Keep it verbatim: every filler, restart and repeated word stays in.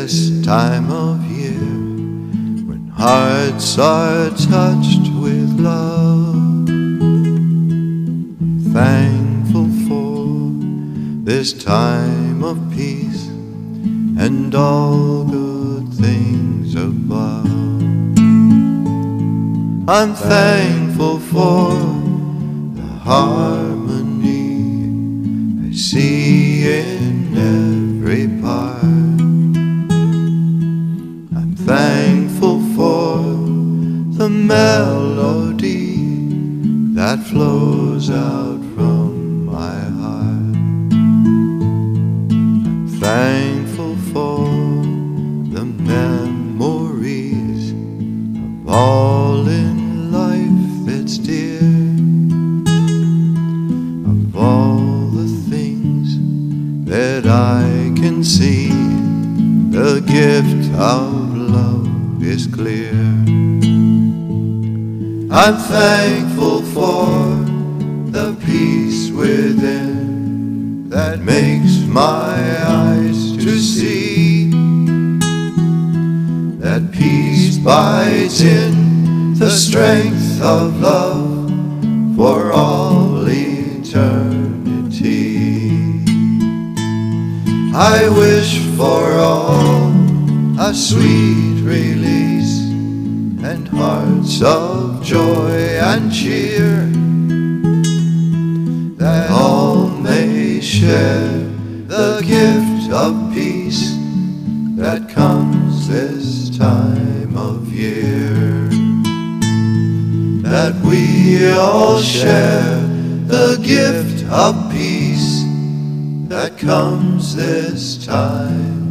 this time of year, when hearts are touched with love. I'm thankful for this time of peace and all good things above. I'm thankful for the harmony I see in every part. I'm thankful for the melody that flows out from my heart. I'm thankful for the memories of all in life that's dear, of all the things that I can see. The gift of love is clear. I'm thankful for the peace within that makes my eyes to see. That peace bides in the strength of love for all eternity. I wish for all a sweet release and hearts of joy and cheer, that all may share the gift of peace that comes this time of year. That we all share the gift of peace that comes this time